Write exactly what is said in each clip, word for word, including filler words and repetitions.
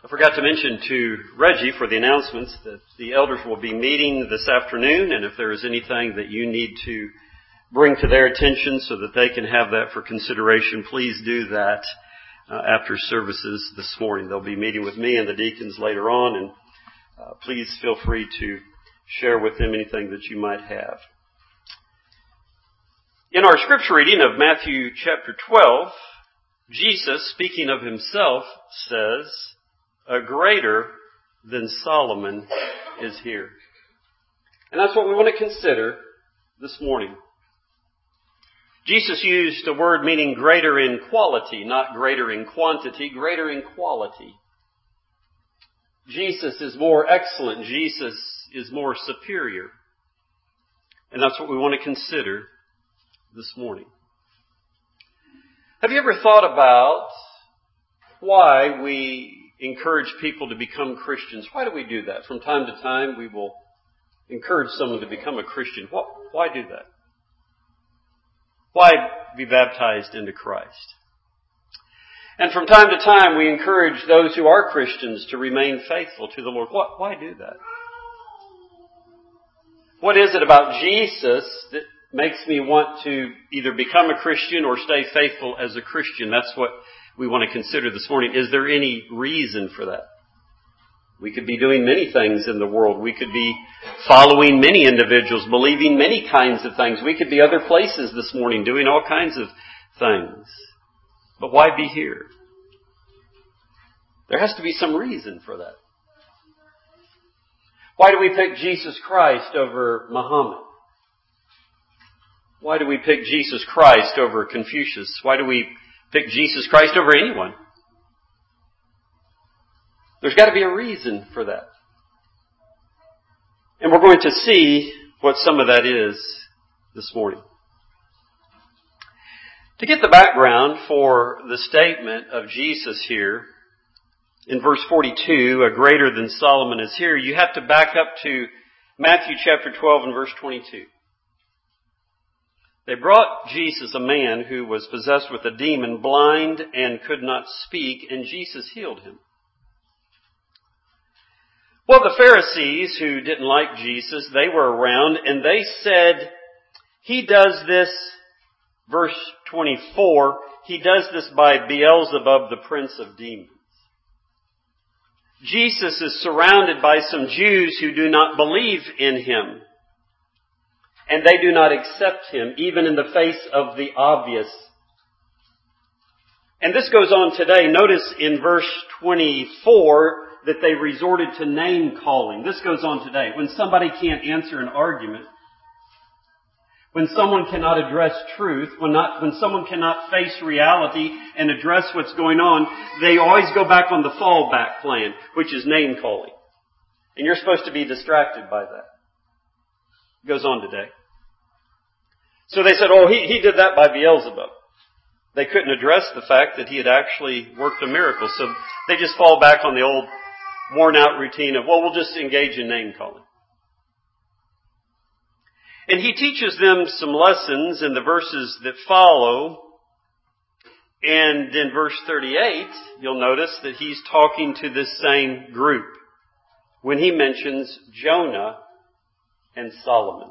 I forgot to mention to Reggie for the announcements that the elders will be meeting this afternoon, and if there is anything that you need to bring to their attention so that they can have that for consideration, please do that uh, after services this morning. They'll be meeting with me and the deacons later on, and uh, please feel free to share with them anything that you might have. In our scripture reading of Matthew chapter twelve, Jesus, speaking of himself, says, "A greater than Solomon is here." And that's what we want to consider this morning. Jesus used a word meaning greater in quality, not greater in quantity, greater in quality. Jesus is more excellent. Jesus is more superior. And that's what we want to consider this morning. Have you ever thought about why we encourage people to become Christians? Why do we do that? From time to time, we will encourage someone to become a Christian. Why do that? Why be baptized into Christ? And from time to time, we encourage those who are Christians to remain faithful to the Lord. Why do that? What is it about Jesus that makes me want to either become a Christian or stay faithful as a Christian? That's what we want to consider this morning. Is there any reason for that? We could be doing many things in the world. We could be following many individuals, believing many kinds of things. We could be other places this morning doing all kinds of things. But why be here? There has to be some reason for that. Why do we pick Jesus Christ over Muhammad? Why do we pick Jesus Christ over Confucius? Why do we pick Jesus Christ over anyone? There's got to be a reason for that. And we're going to see what some of that is this morning. To get the background for the statement of Jesus here, in verse forty-two, "A greater than Solomon is here," you have to back up to Matthew chapter twelve and verse twenty-two. They brought Jesus a man who was possessed with a demon, blind and could not speak, and Jesus healed him. Well, the Pharisees who didn't like Jesus, they were around, and they said, "He does this," verse twenty-four, "he does this by Beelzebub, the prince of demons." Jesus is surrounded by some Jews who do not believe in him. And they do not accept him, even in the face of the obvious. And this goes on today. Notice in verse twenty-four that they resorted to name calling. This goes on today. When somebody can't answer an argument, when someone cannot address truth, when not, when someone cannot face reality and address what's going on, they always go back on the fallback plan, which is name calling. And you're supposed to be distracted by that. It goes on today. So they said, oh, he, he did that by Beelzebub. They couldn't address the fact that he had actually worked a miracle. So they just fall back on the old worn out routine of, well, we'll just engage in name calling. And he teaches them some lessons in the verses that follow. And in verse thirty-eight, you'll notice that he's talking to this same group when he mentions Jonah and Solomon.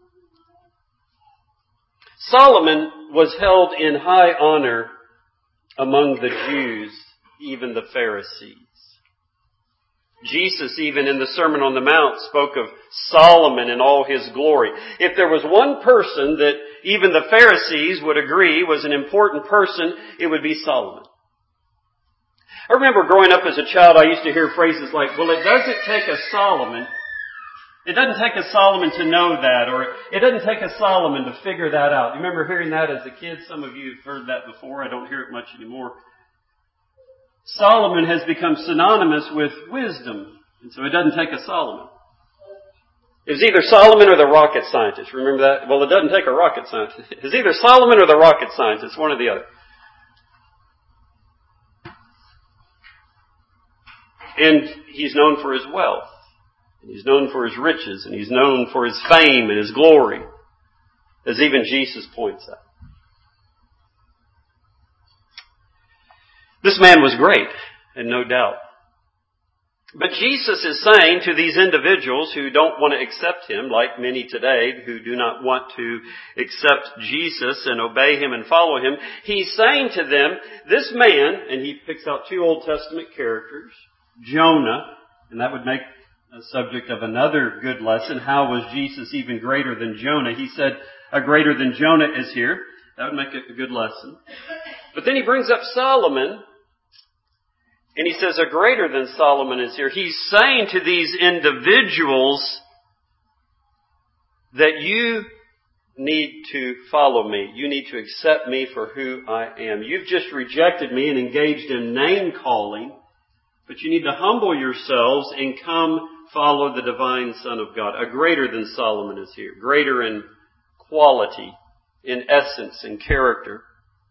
Solomon was held in high honor among the Jews, even the Pharisees. Jesus, even in the Sermon on the Mount, spoke of Solomon in all his glory. If there was one person that even the Pharisees would agree was an important person, it would be Solomon. I remember growing up as a child, I used to hear phrases like, well, it doesn't take a Solomon, it doesn't take a Solomon to know that, or it doesn't take a Solomon to figure that out. You remember hearing that as a kid? Some of you have heard that before. I don't hear it much anymore. Solomon has become synonymous with wisdom, and so it doesn't take a Solomon. It was either Solomon or the rocket scientist. Remember that? Well, it doesn't take a rocket scientist. It's either Solomon or the rocket scientist, one or the other. And he's known for his wealth, and he's known for his riches, and he's known for his fame and his glory, as even Jesus points out. This man was great, and no doubt. But Jesus is saying to these individuals who don't want to accept Him, like many today who do not want to accept Jesus and obey Him and follow Him, He's saying to them, this man, and He picks out two Old Testament characters, Jonah, and that would make a subject of another good lesson. How was Jesus even greater than Jonah? He said, a greater than Jonah is here. That would make it a good lesson. But then He brings up Solomon, and He says, a greater than Solomon is here. He's saying to these individuals that you need to follow me. You need to accept me for who I am. You've just rejected me and engaged in name calling, but you need to humble yourselves and come follow the divine Son of God. A greater than Solomon is here. Greater in quality, in essence, in character.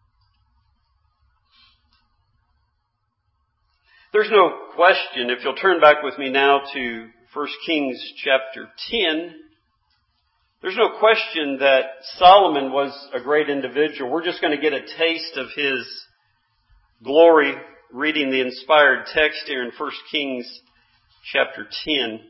There's no question, if you'll turn back with me now to First Kings chapter ten, there's no question that Solomon was a great individual. We're just going to get a taste of his glory reading the inspired text here in First Kings chapter ten.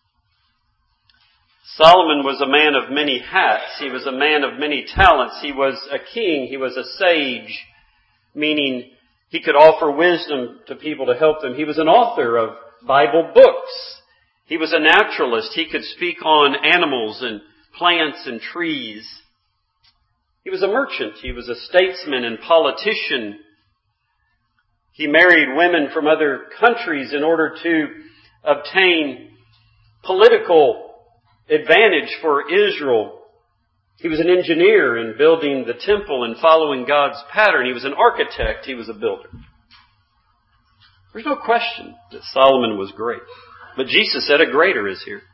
Solomon was a man of many hats. He was a man of many talents. He was a king. He was a sage, meaning he could offer wisdom to people to help them. He was an author of Bible books. He was a naturalist. He could speak on animals and plants and trees. He was a merchant. He was a statesman and politician. He married women from other countries in order to obtain political advantage for Israel. He was an engineer in building the temple and following God's pattern. He was an architect. He was a builder. There's no question that Solomon was great. But Jesus said a greater is here.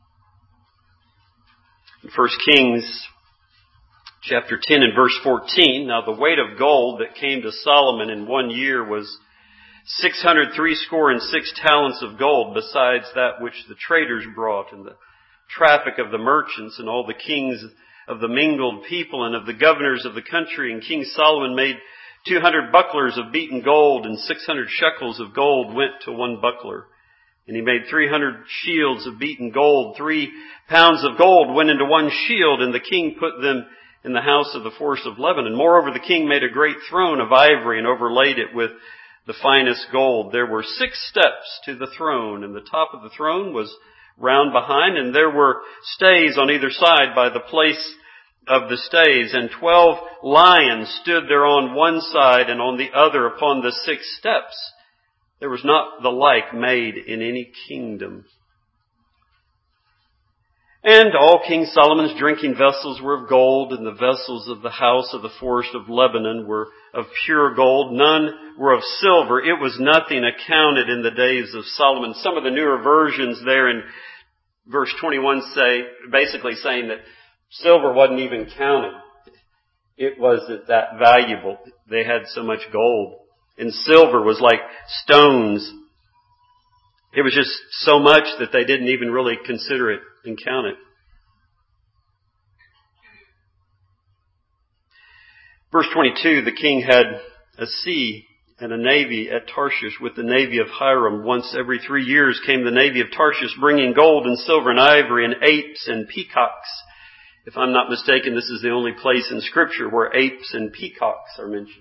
In First Kings chapter ten and verse fourteen, now the weight of gold that came to Solomon in one year was six hundred threescore and six talents of gold, besides that which the traders brought, and the traffic of the merchants, and all the kings of the mingled people and of the governors of the country. And King Solomon made two hundred bucklers of beaten gold, and six hundred shekels of gold went to one buckler. And he made three hundred shields of beaten gold. Three pounds of gold went into one shield, and the king put them in the house of the forest of Lebanon. Moreover, the king made a great throne of ivory and overlaid it with the finest gold. There were six steps to the throne, and the top of the throne was round behind, and there were stays on either side by the place of the stays, and twelve lions stood there on one side and on the other upon the six steps. There was not the like made in any kingdom. And all King Solomon's drinking vessels were of gold, and the vessels of the house of the forest of Lebanon were of pure gold. None were of silver. It was nothing accounted in the days of Solomon. Some of the newer versions there in verse twenty-one say, basically saying that silver wasn't even counted. It wasn't that valuable. They had so much gold. And silver was like stones. It was just so much that they didn't even really consider it and count it. Verse twenty-two, the king had a sea and a navy at Tarshish with the navy of Hiram. Once every three years came the navy of Tarshish bringing gold and silver and ivory and apes and peacocks. If I'm not mistaken, this is the only place in Scripture where apes and peacocks are mentioned.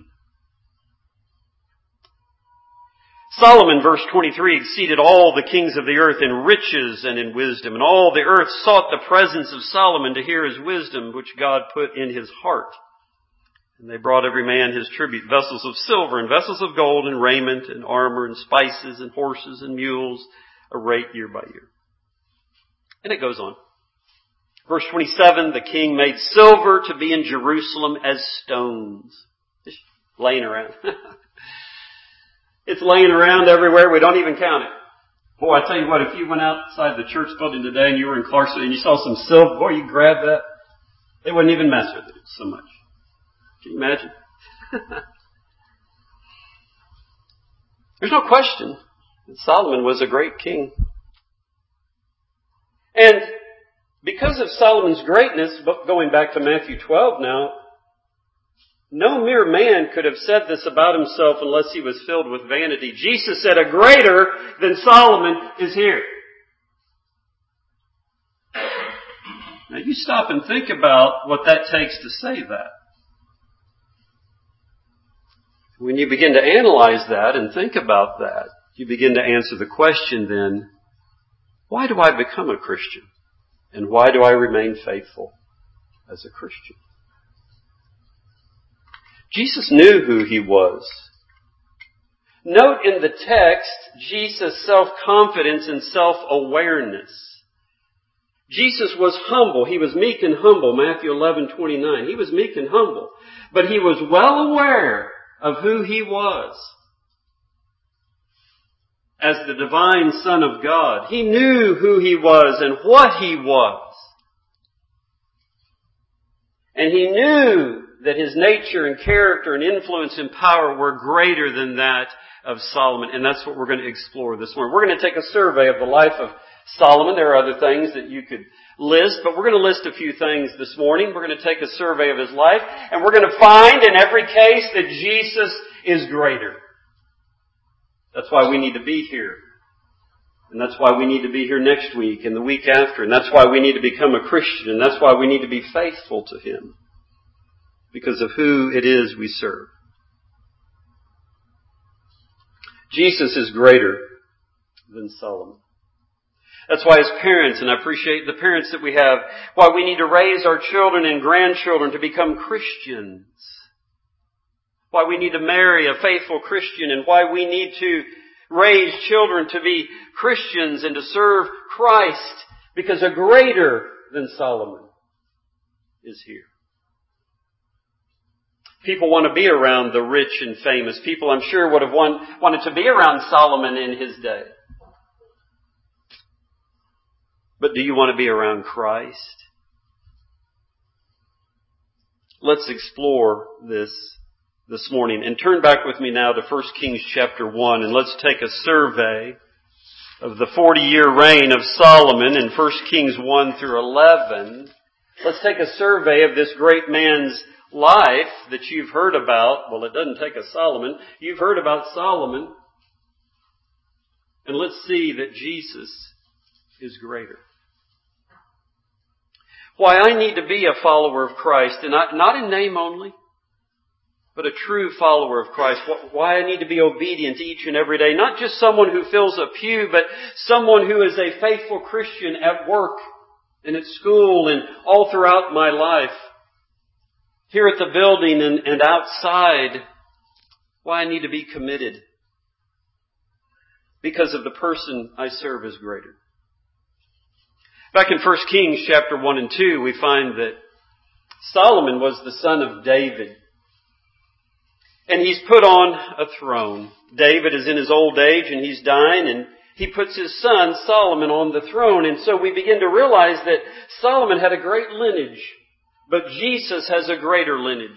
Solomon, verse twenty-three, exceeded all the kings of the earth in riches and in wisdom. And all the earth sought the presence of Solomon to hear his wisdom, which God put in his heart. And they brought every man his tribute, vessels of silver and vessels of gold and raiment and armor and spices and horses and mules, a rate year by year. And it goes on. Verse twenty-seven, the king made silver to be in Jerusalem as stones. Just laying around. It's laying around everywhere. We don't even count it. Boy, I tell you what, if you went outside the church building today and you were in Clarksville and you saw some silver, boy, you grab that. They wouldn't even mess with it so much. Can you imagine? There's no question that Solomon was a great king. And because of Solomon's greatness, going back to Matthew twelve now, No mere man could have said this about himself unless he was filled with vanity. Jesus said, a greater than Solomon is here. Now you stop and think about what that takes to say that. When you begin to analyze that and think about that, you begin to answer the question then, why do I become a Christian? And why do I remain faithful as a Christian? Jesus knew who He was. Note in the text, Jesus' self-confidence and self-awareness. Jesus was humble. He was meek and humble, Matthew eleven twenty-nine. He was meek and humble. But He was well aware of who He was. As the divine Son of God, He knew who He was and what He was. And He knew that His nature and character and influence and power were greater than that of Solomon. And that's what we're going to explore this morning. We're going to take a survey of the life of Solomon. There are other things that you could list, but we're going to list a few things this morning. We're going to take a survey of his life, and we're going to find in every case that Jesus is greater. That's why we need to be here. And that's why we need to be here next week and the week after. And that's why we need to become a Christian. And that's why we need to be faithful to Him. Because of who it is we serve. Jesus is greater than Solomon. That's why as parents, and I appreciate the parents that we have, why we need to raise our children and grandchildren to become Christians. Why we need to marry a faithful Christian, and why we need to raise children to be Christians and to serve Christ, because a greater than Solomon is here. People want to be around the rich and famous. People, I'm sure, would have want, wanted to be around Solomon in his day. But do you want to be around Christ? Let's explore this this morning. And turn back with me now to First Kings chapter one, and let's take a survey of the forty-year reign of Solomon in First Kings one through eleven. Let's take a survey of this great man's life that you've heard about. Well, it doesn't take a Solomon. You've heard about Solomon. And let's see that Jesus is greater. Why I need to be a follower of Christ, and not, not in name only, but a true follower of Christ. Why I need to be obedient each and every day. Not just someone who fills a pew, but someone who is a faithful Christian at work and at school and all throughout my life. Here at the building and, and outside. Why I need to be committed. Because of the person I serve is greater. Back in First Kings chapter one and two, we find that Solomon was the son of David. And he's put on a throne. David is in his old age and he's dying, and he puts his son Solomon on the throne. And so we begin to realize that Solomon had a great lineage, but Jesus has a greater lineage.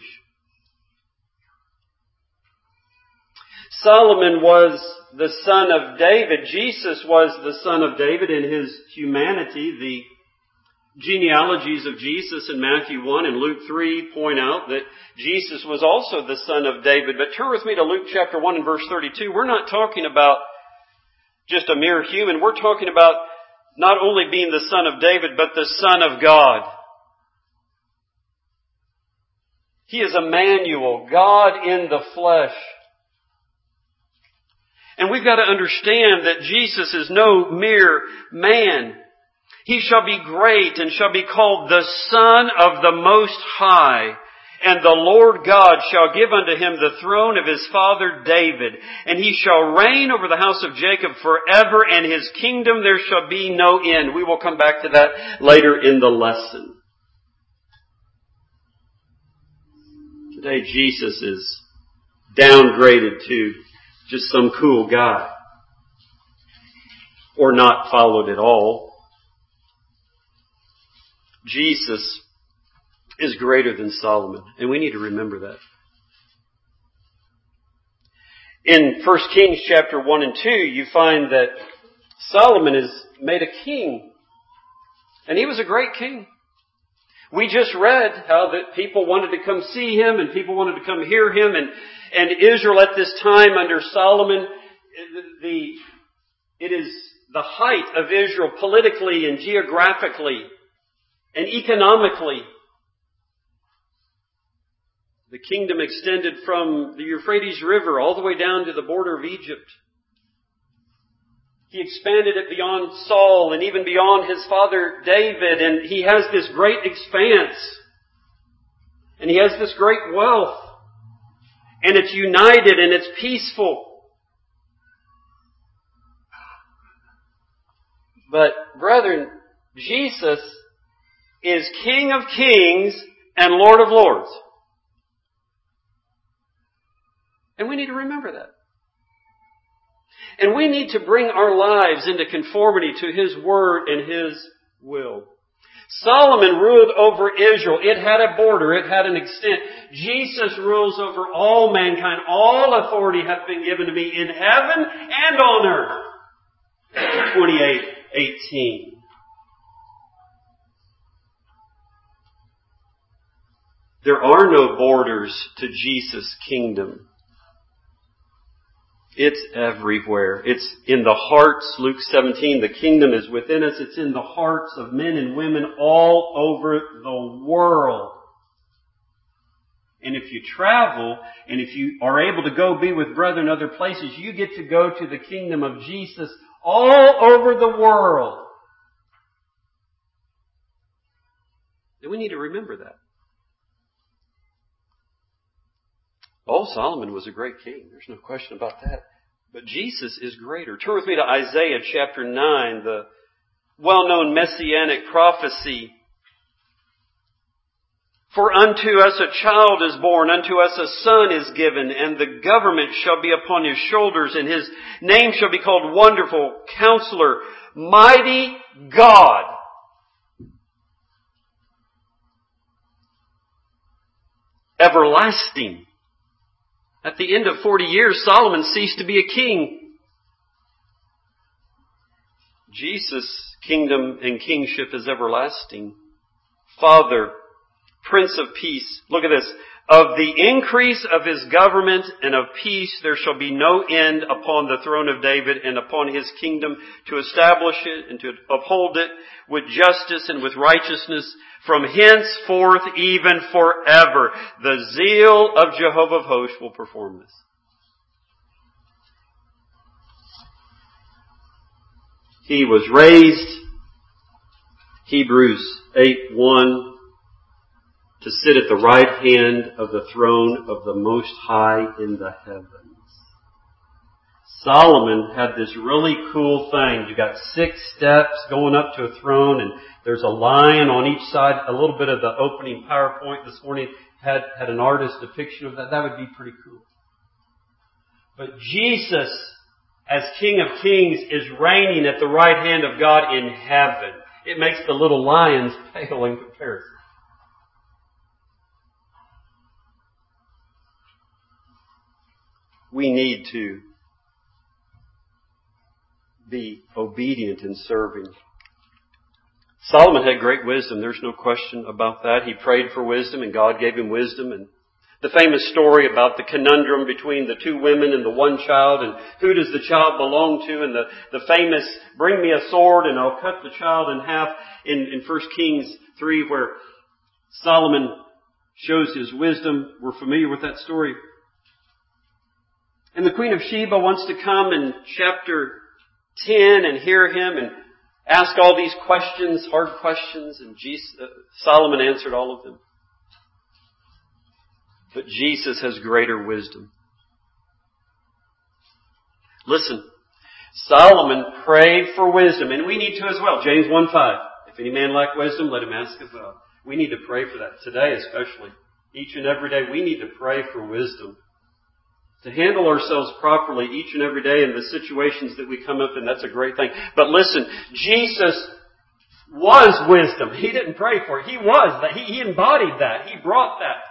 Solomon was the son of David. Jesus was the son of David in his humanity. The genealogies of Jesus in Matthew one and Luke three point out that Jesus was also the son of David. But turn with me to Luke chapter one and verse thirty-two. We're not talking about just a mere human. We're talking about not only being the son of David, but the son of God. He is Emmanuel, God in the flesh. And we've got to understand that Jesus is no mere man. He shall be great and shall be called the Son of the Most High. And the Lord God shall give unto him the throne of his father David. And he shall reign over the house of Jacob forever, and his kingdom there shall be no end. We will come back to that later in the lesson. Today Jesus is downgraded to just some cool guy. Or not followed at all. Jesus is greater than Solomon. And we need to remember that. In First Kings chapter one and two, you find that Solomon is made a king. And he was a great king. We just read how that people wanted to come see him and people wanted to come hear him, and, and Israel at this time under Solomon, the, it is the height of Israel politically and geographically and economically. The kingdom extended from the Euphrates River all the way down to the border of Egypt. He expanded it beyond Saul and even beyond his father David. And he has this great expanse. And he has this great wealth. And it's united and it's peaceful. But brethren, Jesus is King of Kings and Lord of Lords. And we need to remember that. And we need to bring our lives into conformity to His Word and His will. Solomon ruled over Israel. It had a border. It had an extent. Jesus rules over all mankind. All authority hath been given to me in heaven and on earth. twenty-eight eighteen. There are no borders to Jesus' kingdom. It's everywhere. It's in the hearts, Luke seventeen, the kingdom is within us. It's in the hearts of men and women all over the world. And if you travel, and if you are able to go be with brethren in other places, you get to go to the kingdom of Jesus all over the world. And we need to remember that. Oh, Solomon was a great king. There's no question about that. But Jesus is greater. Turn with me to Isaiah chapter nine, the well-known messianic prophecy. For unto us a child is born, unto us a son is given, and the government shall be upon his shoulders, and his name shall be called Wonderful, Counselor, Mighty God. Everlasting. At the end of forty years, Solomon ceased to be a king. Jesus' kingdom and kingship is everlasting. Father, Prince of Peace. Look at this. Of the increase of his government and of peace there shall be no end upon the throne of David and upon his kingdom, to establish it and to uphold it with justice and with righteousness from henceforth even forever. The zeal of Jehovah of hosts will perform this. He was raised, Hebrews eight one, to sit at the right hand of the throne of the Most High in the heavens. Solomon had this really cool thing. You got six steps going up to a throne, and there's a lion on each side. A little bit of the opening PowerPoint this morning had, had an artist depiction of that. That would be pretty cool. But Jesus, as King of Kings, is reigning at the right hand of God in heaven. It makes the little lions pale in comparison. We need to be obedient in serving. Solomon had great wisdom. There's no question about that. He prayed for wisdom and God gave him wisdom. And the famous story about the conundrum between the two women and the one child, and who does the child belong to, and the, the famous bring me a sword and I'll cut the child in half in, in First Kings three, where Solomon shows his wisdom. We're familiar with that story. And the Queen of Sheba wants to come in chapter ten and hear him and ask all these questions, hard questions, and Jesus, uh, Solomon answered all of them. But Jesus has greater wisdom. Listen, Solomon prayed for wisdom, and we need to as well. James one five. If any man lack wisdom, let him ask of God. We need to pray for that today, especially. Each and every day, we need to pray for wisdom. To handle ourselves properly each and every day in the situations that we come up in, that's a great thing. But listen, Jesus was wisdom. He didn't pray for it. He was that. He, he embodied that. He brought that.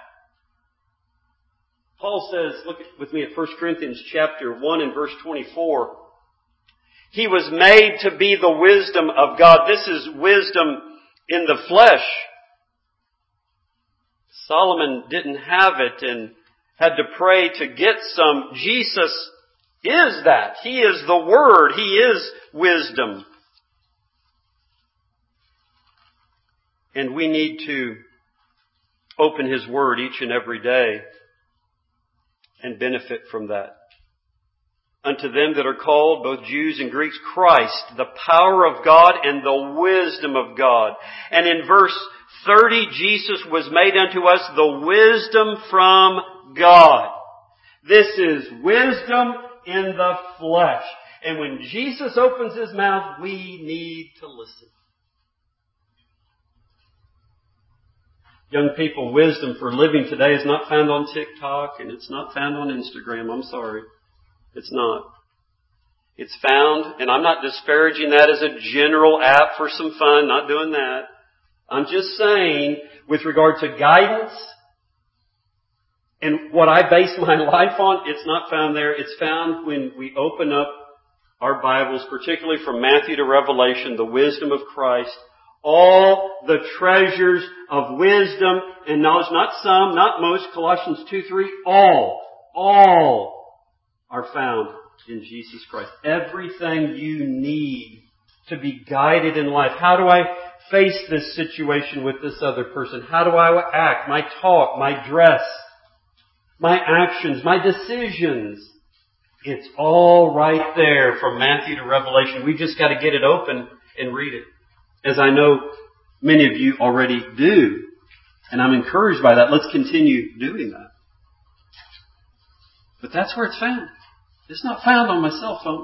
Paul says, look with me at First Corinthians chapter one and verse twenty-four. He was made to be the wisdom of God. This is wisdom in the flesh. Solomon didn't have it and had to pray to get some. Jesus is that. He is the Word. He is wisdom. And we need to open His Word each and every day and benefit from that. Unto them that are called, both Jews and Greeks, Christ, the power of God and the wisdom of God. And in verse thirty, Jesus was made unto us the wisdom from God. This is wisdom in the flesh. And when Jesus opens His mouth, we need to listen. Young people, wisdom for living today is not found on TikTok and it's not found on Instagram. I'm sorry. It's not. It's found, and I'm not disparaging that as a general app for some fun, not doing that. I'm just saying, with regard to guidance and what I base my life on, it's not found there. It's found when we open up our Bibles, particularly from Matthew to Revelation, the wisdom of Christ, all the treasures of wisdom and knowledge, not some, not most, Colossians two three, all, all are found in Jesus Christ. Everything you need to be guided in life. How do I face this situation with this other person? How do I act? My talk, my dress, my actions, my decisions. It's all right there from Matthew to Revelation. We just got to get it open and read it. As I know many of you already do. And I'm encouraged by that. Let's continue doing that. But that's where it's found. It's not found on my cell phone.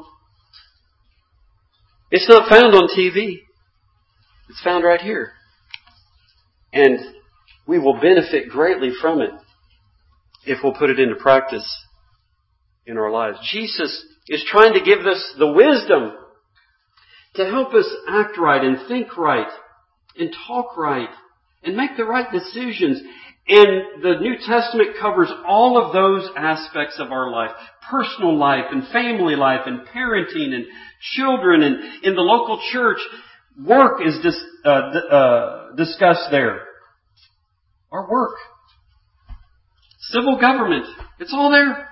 It's not found on T V. It's found right here. And we will benefit greatly from it if we'll put it into practice in our lives. Jesus is trying to give us the wisdom to help us act right and think right and talk right and make the right decisions. And the New Testament covers all of those aspects of our life. Personal life and family life and parenting and children and in the local church. Work is dis, uh, uh, discussed there. Our work. Civil government. It's all there.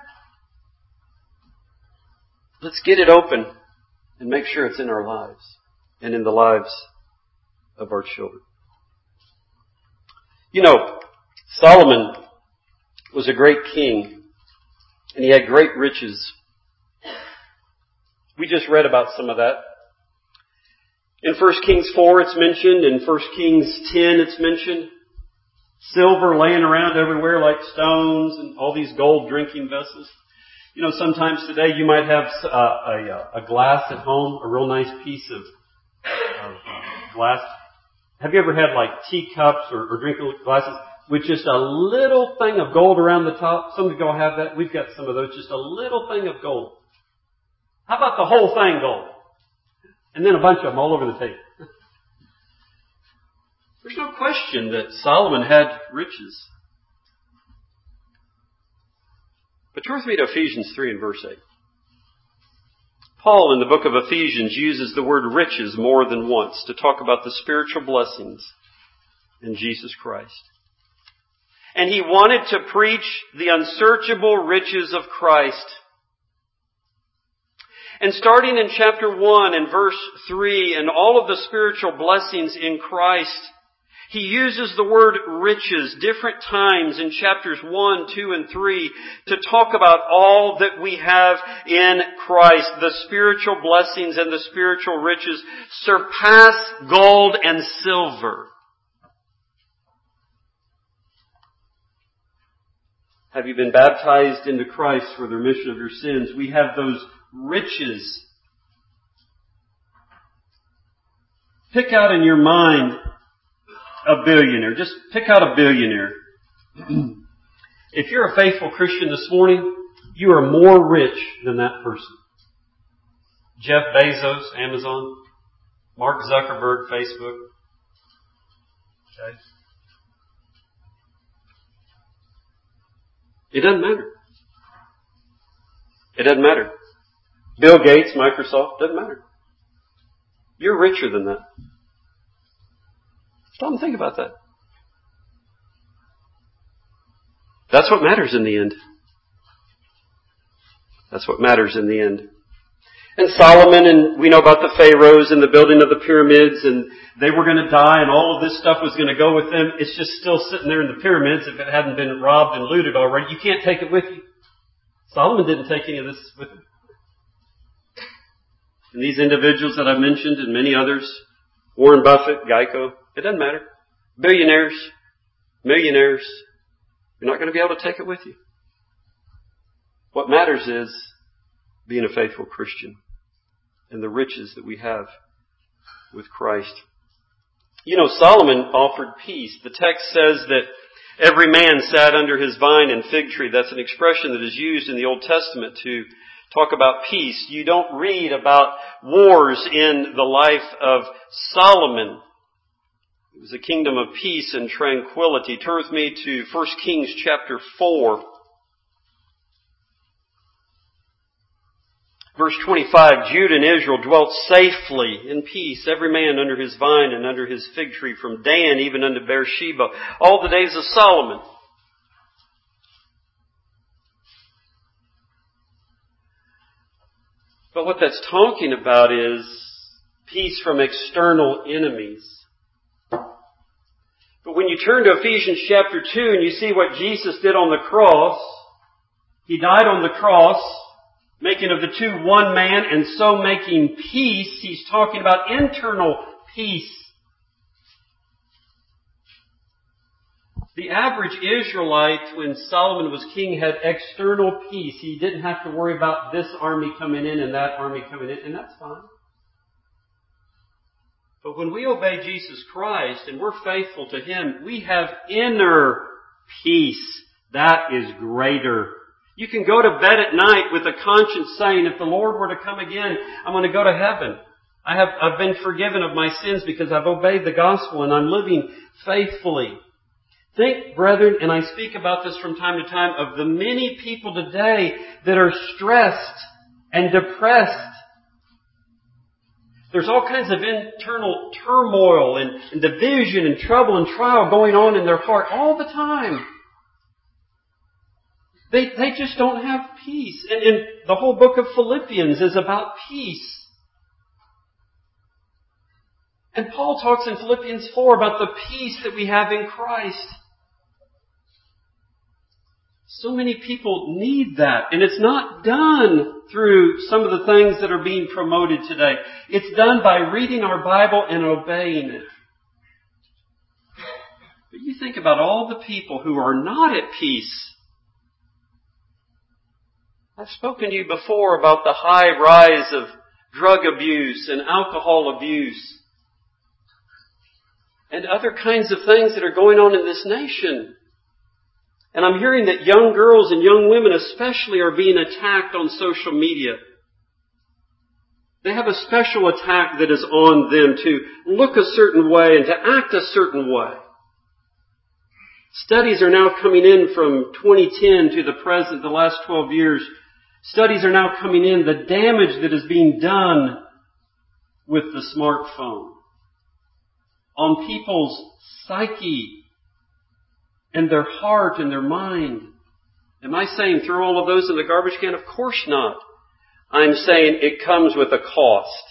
Let's get it open and make sure it's in our lives and in the lives of our children. You know, Solomon was a great king, and he had great riches. We just read about some of that. In First Kings four it's mentioned, in First Kings ten it's mentioned. Silver laying around everywhere like stones and all these gold drinking vessels. You know, sometimes today you might have uh, a, a glass at home, a real nice piece of, of glass. Have you ever had like teacups or, or drinking glasses with just a little thing of gold around the top? Some of you all have that. We've got some of those, just a little thing of gold. How about the whole thing gold? And then a bunch of them all over the table. There's no question that Solomon had riches. But turn with me to Ephesians three and verse eight. Paul in the book of Ephesians uses the word riches more than once to talk about the spiritual blessings in Jesus Christ. And he wanted to preach the unsearchable riches of Christ. And starting in chapter one and verse three and all of the spiritual blessings in Christ, he uses the word riches different times in chapters one, two, and three to talk about all that we have in Christ. The spiritual blessings and the spiritual riches surpass gold and silver. Have you been baptized into Christ for the remission of your sins? We have those riches. Pick out in your mind a billionaire. Just pick out a billionaire. If you're a faithful Christian this morning, you are more rich than that person. Jeff Bezos, Amazon. Mark Zuckerberg, Facebook. Okay. It doesn't matter. It doesn't matter. Bill Gates, Microsoft, doesn't matter. You're richer than that. Stop and think about that. That's what matters in the end. That's what matters in the end. And Solomon, and we know about the pharaohs and the building of the pyramids, and they were going to die, and all of this stuff was going to go with them. It's just still sitting there in the pyramids if it hadn't been robbed and looted already. You can't take it with you. Solomon didn't take any of this with him. And these individuals that I mentioned, and many others, Warren Buffett, Geico, it doesn't matter. Billionaires, millionaires, you're not going to be able to take it with you. What matters is being a faithful Christian and the riches that we have with Christ. You know, Solomon offered peace. The text says that every man sat under his vine and fig tree. That's an expression that is used in the Old Testament to talk about peace. You don't read about wars in the life of Solomon. It was a kingdom of peace and tranquility. Turn with me to First Kings chapter four. Verse twenty-five, Judah and Israel dwelt safely in peace, every man under his vine and under his fig tree, from Dan even unto Beersheba, all the days of Solomon. But what that's talking about is peace from external enemies. But when you turn to Ephesians chapter two and you see what Jesus did on the cross, He died on the cross, making of the two one man, and so making peace. He's talking about internal peace. The average Israelite, when Solomon was king, had external peace. He didn't have to worry about this army coming in and that army coming in, and that's fine. But when we obey Jesus Christ and we're faithful to Him, we have inner peace. That is greater. You can go to bed at night with a conscience saying, if the Lord were to come again, I'm going to go to heaven. I have, I've been forgiven of my sins because I've obeyed the gospel and I'm living faithfully. Think, brethren, and I speak about this from time to time, of the many people today that are stressed and depressed. There's all kinds of internal turmoil and, and division and trouble and trial going on in their heart all the time. They, they just don't have peace. And, and the whole book of Philippians is about peace. And Paul talks in Philippians four about the peace that we have in Christ. So many people need that. And it's not done through some of the things that are being promoted today. It's done by reading our Bible and obeying it. But you think about all the people who are not at peace. I've spoken to you before about the high rise of drug abuse and alcohol abuse and other kinds of things that are going on in this nation. And I'm hearing that young girls and young women especially are being attacked on social media. They have a special attack that is on them to look a certain way and to act a certain way. Studies are now coming in from twenty ten to the present, the last twelve years. Studies are now coming in, the damage that is being done with the smartphone on people's psyche and their heart and their mind. Am I saying throw all of those in the garbage can? Of course not. I'm saying it comes with a cost.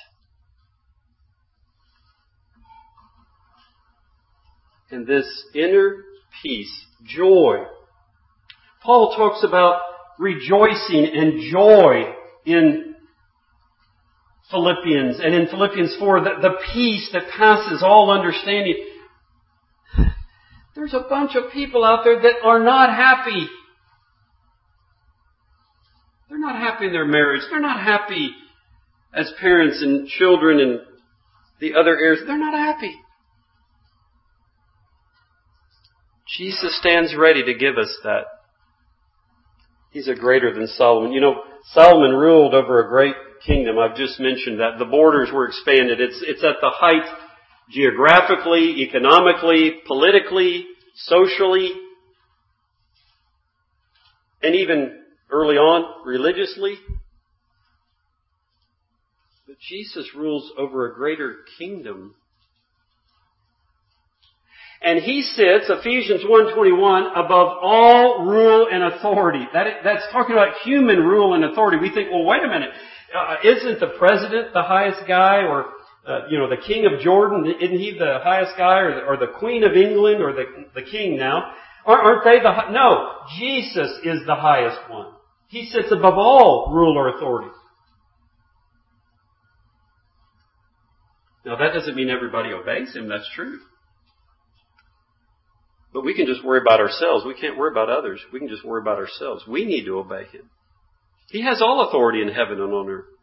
And this inner peace, joy. Paul talks about rejoicing and joy in Philippians. And in Philippians four, the, the peace that passes all understanding. There's a bunch of people out there that are not happy. They're not happy in their marriage. They're not happy as parents and children and the other heirs. They're not happy. Jesus stands ready to give us that. He's a greater than Solomon. You know, Solomon ruled over a great kingdom. I've just mentioned that. The borders were expanded. It's, it's at the height geographically, economically, politically, socially, and even early on, religiously. But Jesus rules over a greater kingdom. And He sits, Ephesians one twenty-one, above all rule and authority. That, that's talking about human rule and authority. We think, well, wait a minute. Uh, isn't the president the highest guy? Or, uh, you know, the king of Jordan, isn't he the highest guy? Or the, or the queen of England, or the, the king now? Aren't they the high? No, Jesus is the highest one. He sits above all rule or authority. Now, that doesn't mean everybody obeys Him. That's true. But we can just worry about ourselves. We can't worry about others. We can just worry about ourselves. We need to obey Him. He has all authority in heaven and on earth.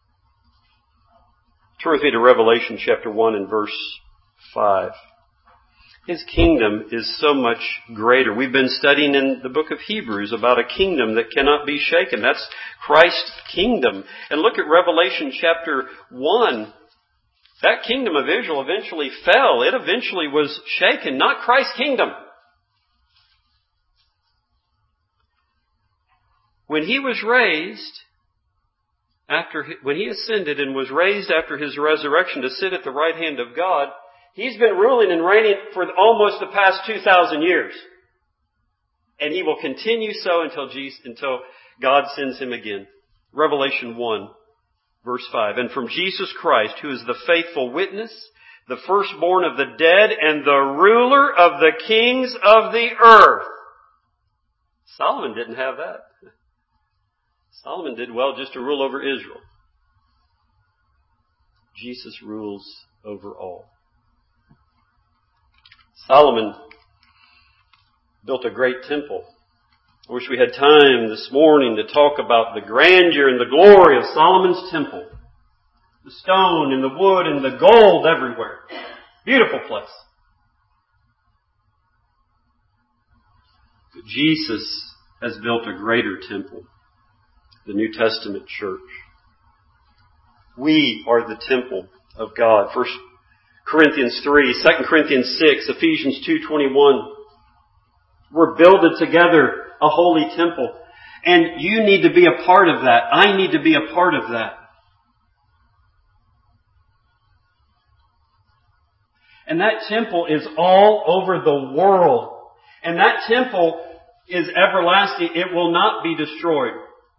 Turn with me to Revelation chapter one and verse five. His kingdom is so much greater. We've been studying in the book of Hebrews about a kingdom that cannot be shaken. That's Christ's kingdom. And look at Revelation chapter one. That kingdom of Israel eventually fell. It eventually was shaken, not Christ's kingdom. When He was raised, after when He ascended and was raised after His resurrection to sit at the right hand of God, He's been ruling and reigning for almost the past two thousand years. And He will continue so until Jesus, until God sends Him again. Revelation one. Verse five, and from Jesus Christ, who is the faithful witness, the firstborn of the dead, and the ruler of the kings of the earth. Solomon didn't have that. Solomon did well just to rule over Israel. Jesus rules over all. Solomon built a great temple. I wish we had time this morning to talk about the grandeur and the glory of Solomon's temple. The stone and the wood and the gold everywhere. Beautiful place. But Jesus has built a greater temple. The New Testament church. We are the temple of God. First Corinthians three, Second Corinthians six, Ephesians two twenty-one. We're builded together a holy temple. And you need to be a part of that. I need to be a part of that. And that temple is all over the world. And that temple is everlasting. It will not be destroyed.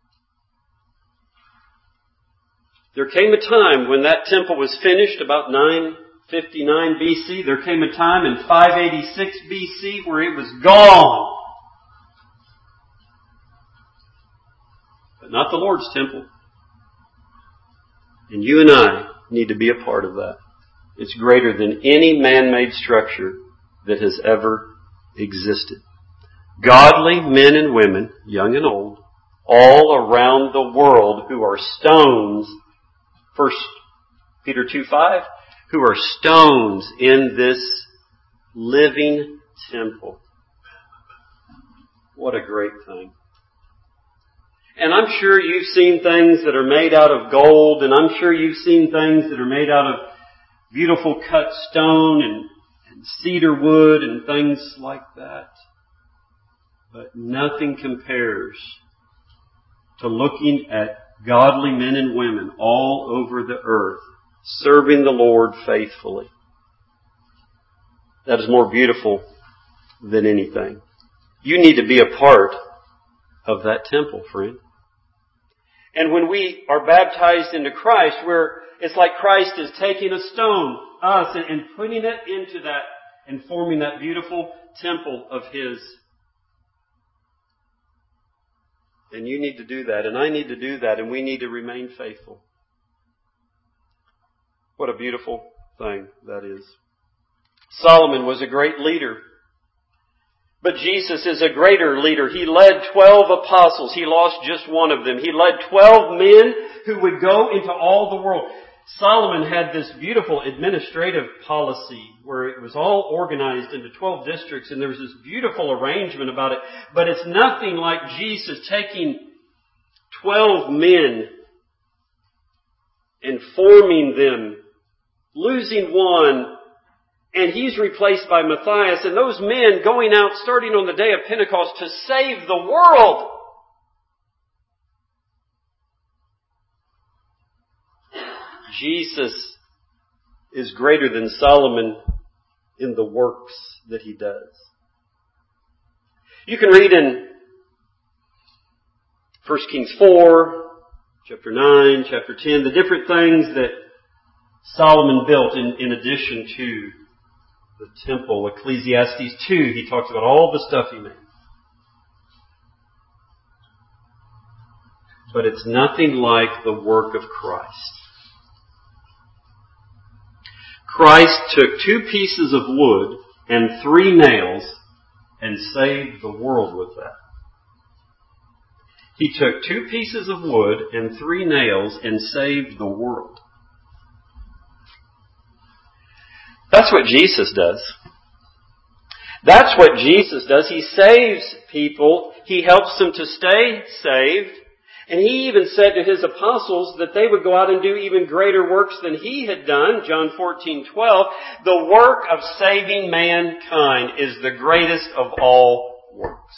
There came a time when that temple was finished, about nine fifty-nine B C. There came a time in five eighty-six B C where it was gone. But not the Lord's temple. And you and I need to be a part of that. It's greater than any man-made structure that has ever existed. Godly men and women, young and old, all around the world who are stones, First Peter two five, who are stones in this living temple. What a great thing. And I'm sure you've seen things that are made out of gold, and I'm sure you've seen things that are made out of beautiful cut stone and, and cedar wood and things like that. But nothing compares to looking at godly men and women all over the earth serving the Lord faithfully. That is more beautiful than anything. You need to be a part of that temple, friend. And when we are baptized into Christ, we're, it's like Christ is taking a stone, us, and, and putting it into that and forming that beautiful temple of His. And you need to do that, and I need to do that, and we need to remain faithful. What a beautiful thing that is. Solomon was a great leader. But Jesus is a greater leader. He led twelve apostles. He lost just one of them. He led twelve men who would go into all the world. Solomon had this beautiful administrative policy where it was all organized into twelve districts, and there was this beautiful arrangement about it. But it's nothing like Jesus taking twelve men and forming them, losing one, and he's replaced by Matthias, and those men going out starting on the day of Pentecost to save the world. Jesus is greater than Solomon in the works that He does. You can read in First Kings four, chapter nine, chapter ten, the different things that Solomon built in, in addition to the temple. Ecclesiastes two, he talks about all the stuff he made. But it's nothing like the work of Christ. Christ took two pieces of wood and three nails and saved the world with that. He took two pieces of wood and three nails and saved the world. That's what Jesus does. That's what Jesus does. He saves people. He helps them to stay saved. And He even said to His apostles that they would go out and do even greater works than He had done. John fourteen twelve. The work of saving mankind is the greatest of all works.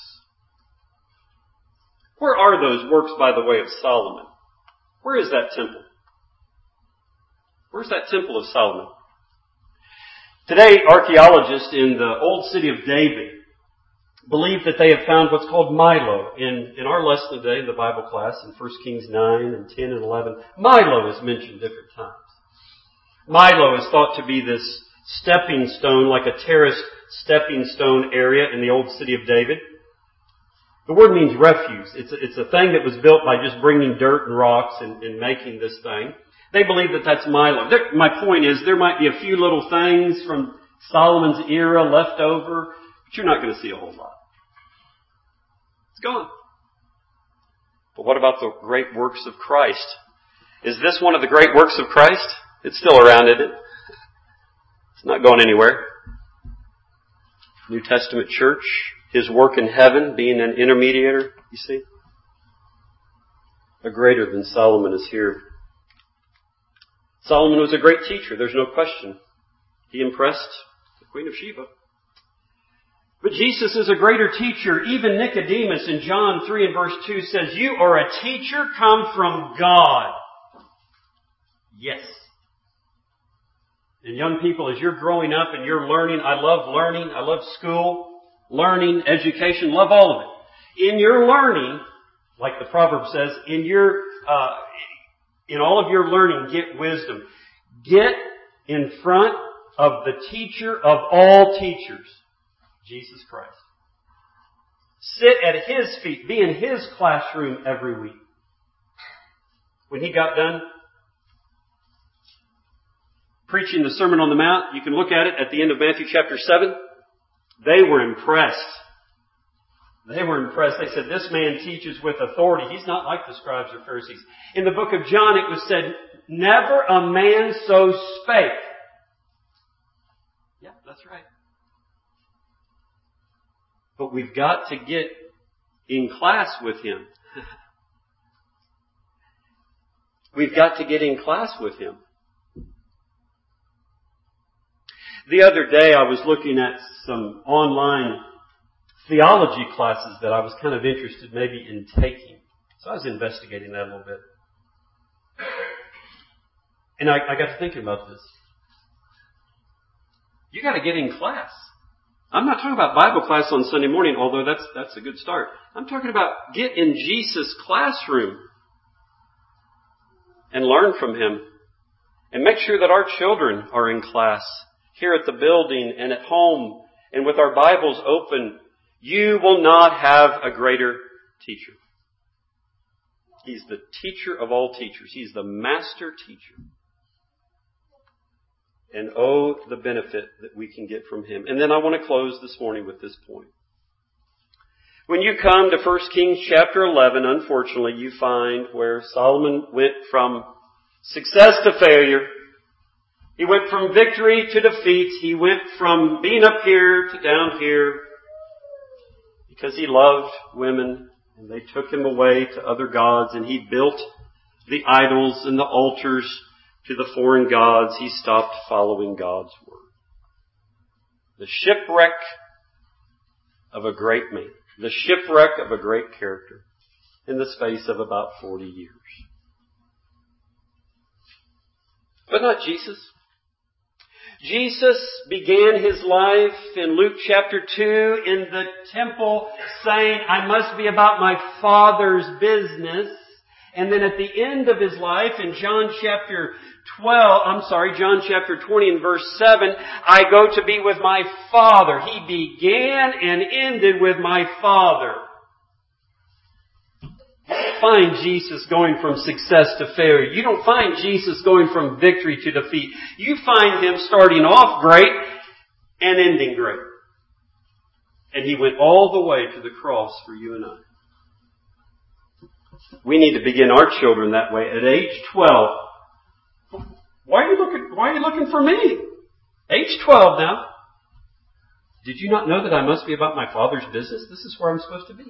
Where are those works, by the way, of Solomon? Where is that temple? Where's that temple of Solomon? Today, archaeologists in the old city of David believe that they have found what's called Milo. In, in our lesson today in the Bible class, in First Kings nine and ten and eleven, Milo is mentioned different times. Milo is thought to be this stepping stone, like a terraced stepping stone area in the old city of David. The word means refuse. It's a, it's a thing that was built by just bringing dirt and rocks and, and making this thing. They believe that that's Milo. There, my point is, there might be a few little things from Solomon's era left over, but you're not going to see a whole lot. It's gone. But what about the great works of Christ? Is this one of the great works of Christ? It's still around, isn't it? It's not going anywhere. New Testament church, His work in heaven, being an intermediator, you see? A greater than Solomon is here. Solomon was a great teacher, there's no question. He impressed the Queen of Sheba. But Jesus is a greater teacher. Even Nicodemus in John three and verse two says, "You are a teacher come from God." Yes. And young people, as you're growing up and you're learning, I love learning, I love school, learning, education, love all of it. In your learning, like the proverb says, in your, uh, in all of your learning, get wisdom. Get in front of the teacher of all teachers, Jesus Christ. Sit at His feet. Be in His classroom every week. When He got done preaching the Sermon on the Mount, you can look at it at the end of Matthew chapter seven. They were impressed. They were impressed. They said, "This man teaches with authority. He's not like the scribes or Pharisees." In the book of John, it was said, "Never a man so spake." Yeah, that's right. But we've got to get in class with Him. We've got to get in class with Him. The other day I was looking at some online theology classes that I was kind of interested maybe in taking. So I was investigating that a little bit. And I, I got to thinking about this. You got to get in class. I'm not talking about Bible class on Sunday morning, although that's that's a good start. I'm talking about get in Jesus' classroom and learn from Him. And make sure that our children are in class here at the building and at home and with our Bibles open. You will not have a greater teacher. He's the teacher of all teachers. He's the master teacher. And oh, the benefit that we can get from Him. And then I want to close this morning with this point. When you come to First Kings chapter eleven, unfortunately, you find where Solomon went from success to failure. He went from victory to defeat. He went from being up here to down here because he loved women and they took him away to other gods, and he built the idols and the altars to the foreign gods. He stopped following God's word. The shipwreck of a great man. The shipwreck of a great character in the space of about forty years. But not Jesus. Jesus began His life in Luke chapter two in the temple saying, I must be about my Father's business. And then at the end of His life in John chapter twelve, I'm sorry, John chapter twenty and verse seven, I go to be with my Father. He began and ended with my Father. You don't find Jesus going from success to failure. You don't find Jesus going from victory to defeat. You find Him starting off great and ending great. And He went all the way to the cross for you and I. We need to begin our children that way at age twelve. Why are you looking, why are you looking for me? Age twelve now. Did you not know that I must be about my Father's business? This is where I'm supposed to be.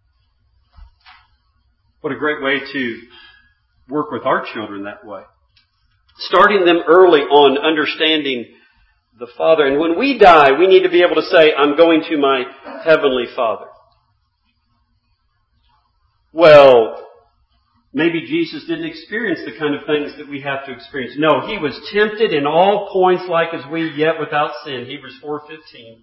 What a great way to work with our children that way. Starting them early on understanding the Father. And when we die, we need to be able to say, I'm going to my Heavenly Father. Well, maybe Jesus didn't experience the kind of things that we have to experience. No, He was tempted in all points like as we, yet without sin. Hebrews four fifteen.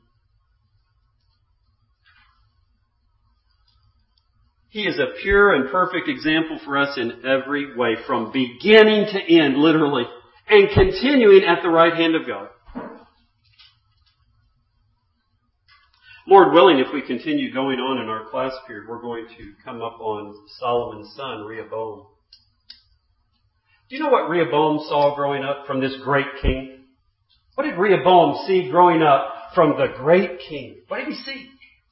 He is a pure and perfect example for us in every way, from beginning to end, literally, and continuing at the right hand of God. Lord willing, if we continue going on in our class period, we're going to come up on Solomon's son, Rehoboam. Do you know what Rehoboam saw growing up from this great king? What did Rehoboam see growing up from the great king? What did he see?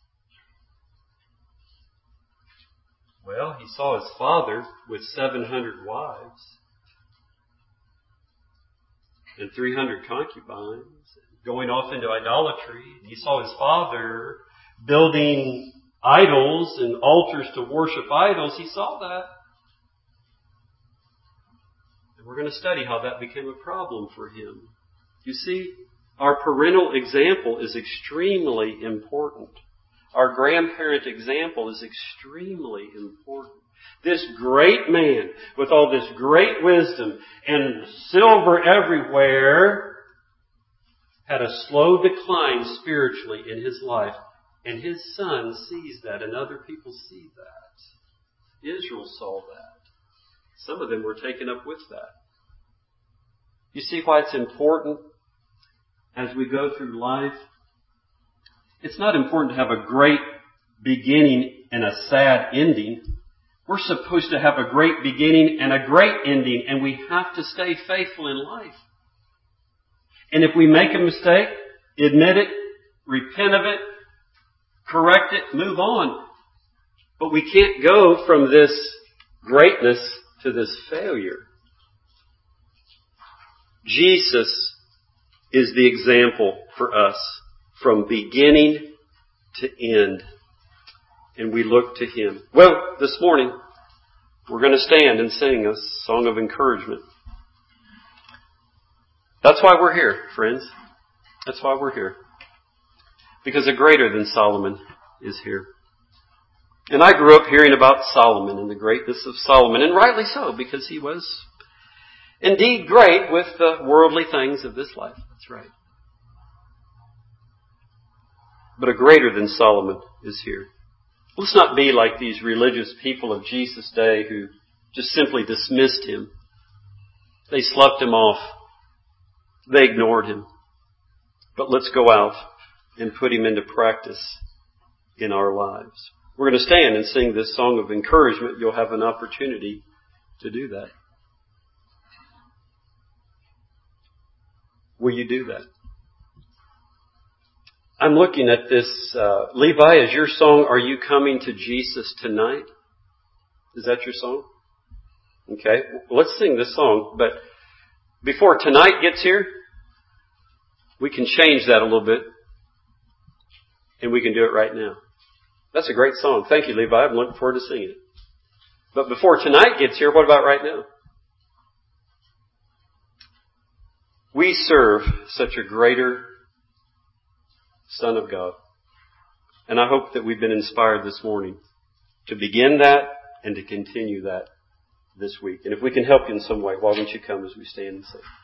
Well, he saw his father with seven hundred wives and three hundred concubines, going off into idolatry. He saw his father building idols and altars to worship idols. He saw that. And we're going to study how that became a problem for him. You see, our parental example is extremely important. Our grandparent example is extremely important. This great man with all this great wisdom and silver everywhere had a slow decline spiritually in his life. And his son sees that, and other people see that. Israel saw that. Some of them were taken up with that. You see why it's important as we go through life? It's not important to have a great beginning and a sad ending. We're supposed to have a great beginning and a great ending, and we have to stay faithful in life. And if we make a mistake, admit it, repent of it, correct it, move on. But we can't go from this greatness to this failure. Jesus is the example for us from beginning to end. And we look to Him. Well, this morning, we're going to stand and sing a song of encouragement. That's why we're here, friends. That's why we're here. Because a greater than Solomon is here. And I grew up hearing about Solomon and the greatness of Solomon, and rightly so, because he was indeed great with the worldly things of this life. That's right. But a greater than Solomon is here. Let's not be like these religious people of Jesus' day who just simply dismissed Him. They sloughed Him off. They ignored Him. But let's go out and put Him into practice in our lives. We're going to stand and sing this song of encouragement. You'll have an opportunity to do that. Will you do that? I'm looking at this. Uh, Levi, is your song, Are You Coming to Jesus Tonight? Is that your song? Okay. Well, let's sing this song. But before tonight gets here, we can change that a little bit. And we can do it right now. That's a great song. Thank you, Levi. I'm looking forward to singing it. But before tonight gets here, what about right now? We serve such a greater Son of God. And I hope that we've been inspired this morning to begin that and to continue that this week. And if we can help you in some way, why don't you come as we stand and sing?